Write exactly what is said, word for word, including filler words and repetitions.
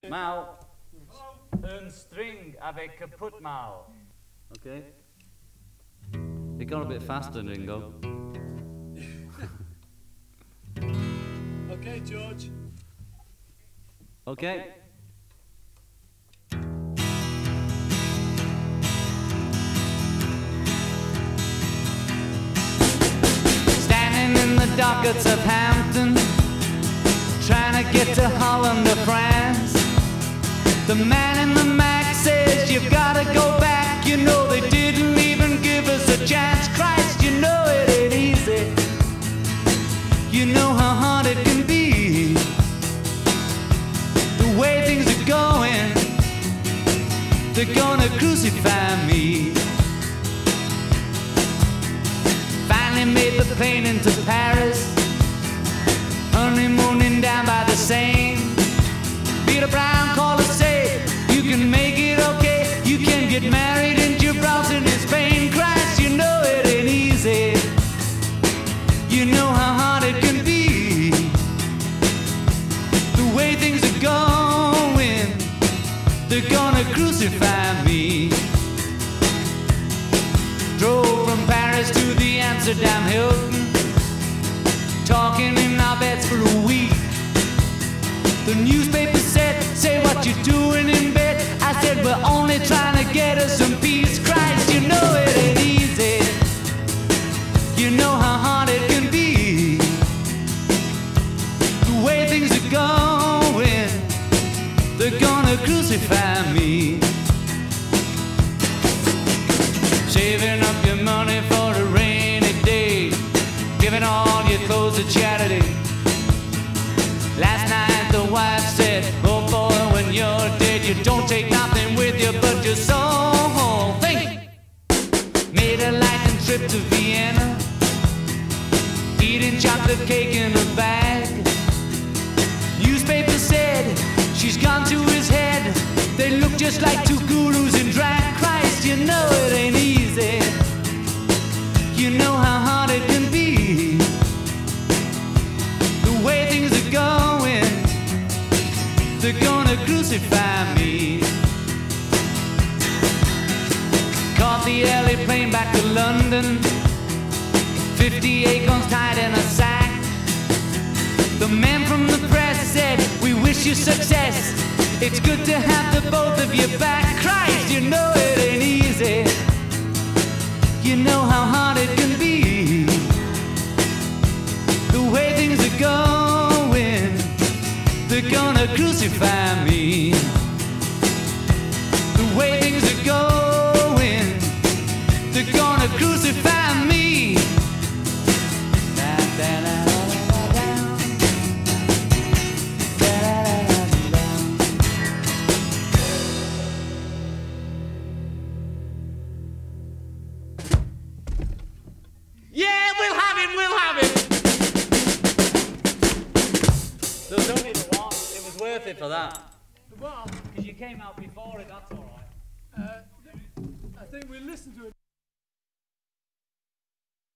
Mal, un string avec kaput mal. Okay. It got a bit faster, Ringo. Okay, George. Okay. Standing in the dockets of Hampton, trying to get to Holland or France. The man in the Mac says you've gotta go back. You know they didn't even give us a chance. Christ, you know it ain't easy. You know how hard it can be. The way things are going, they're gonna crucify me. Finally made the plane into Paris, honeymooning down by the Seine. Peter Brown called to say, you can make it okay. You can get married in Gibraltar in Spain. Christ, you know it ain't easy. You know how hard it can be. The way things are going, they're gonna crucify me. Drove from Paris to the Amsterdam Hilton, talking in our beds for a week. The newspaper said, say what you're doing in bed. I said, we're only trying to get us some peace. Christ, you know it ain't easy. You know how hard it can be. The way things are going, they're gonna crucify me. Saving up your money for a rainy day, giving all your clothes to charity. Last night the wife said, oh boy, when you're dead, you don't take nothing with you but your soul. Think. Made a lightning trip to Vienna, eating chocolate cake in a bag. Newspaper said, she's gone to his head. They look just like two gurus in drag. Christ, you know it ain't easy. You know how hard it can be. The way things are going, they're gonna crucify me. Caught the early plane back to London, fifty acorns tied in a sack. The man from the press said, we wish you success. It's good to have the both of you back. Christ, you know it ain't easy. You know how hard it can be. The way things are going, they're gonna crucify me. The way things are going, they're gonna crucify me. Da, da, da, da, da, da, da, da, da. Yeah, we'll have him, we'll have him. There was only the one. It was worth it for that. The what? Because you came out before it, that's all right. Uh, I think we listened to it.